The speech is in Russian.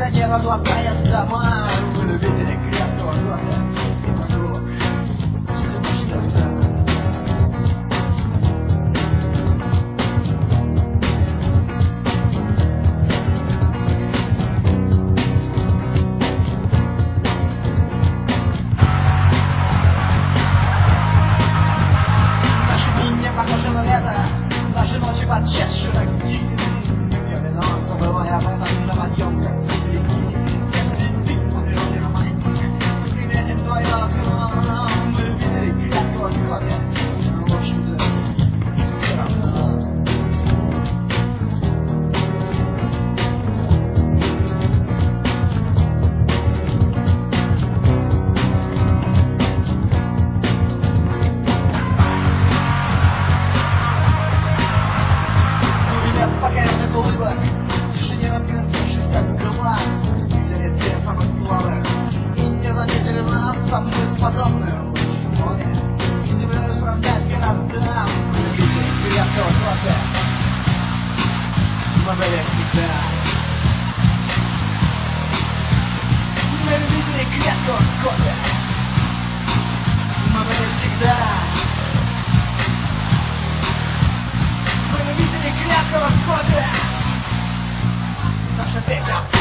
кондиционера, глотая дома. Вы любители крепкого кофе и прогулок всю ночь до утра. Наши дни не похожи на лето, наши ночи подчас широки. Я вино, забывая об этом на подъемках реки. Ты по природе романтик, приметен твое окно. Мы любители крепкого кофе, в общем-то, все равно. Покоренных улыбок, в тишине раскрывшихся крыла. Видели свет самых слабых и не заметили нас, а мы способны в море и землю сравнять городам. Мы любители крепкого кофе, мы были всегда. Мы любители крепкого кофе, мы были всегда. Крепкого кофе. Наша песня.